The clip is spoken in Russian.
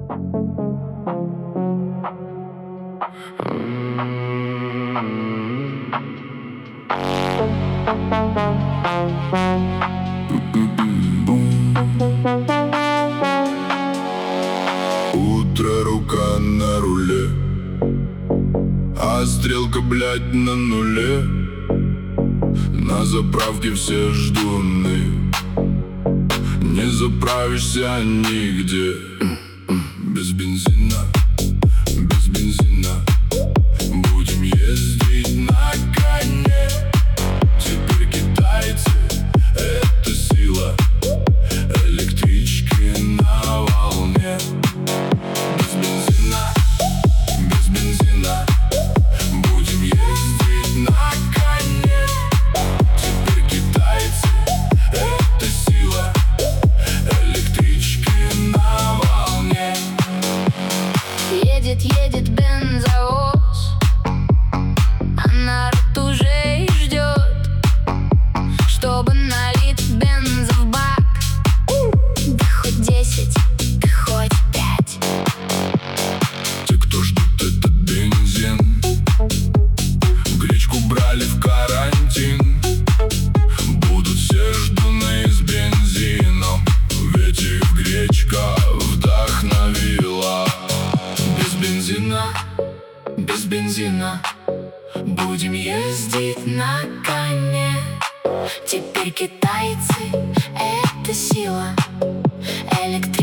Утро, рука на руле, а стрелка, блядь, на нуле. На заправке все ждуны, не заправишься нигде. Без бензина, без бензина будем ездить на коне. Теперь китайцы — это сила, электрички на волне. Без бензина, без бензина будем ездить на коне. Теперь китайцы — это сила, электрички на волне. Едет, едет бензовоз, а народ уже и ждет, чтобы налить бенза в бак. Да хоть 10, да хоть 5. Те, кто ждут этот бензин, гречку брали в карантин. Будут все ждуны с бензином, ведь их гречка вдохновила. Без бензина, без бензина будем ездить на коне. Теперь китайцы — это сила, электричество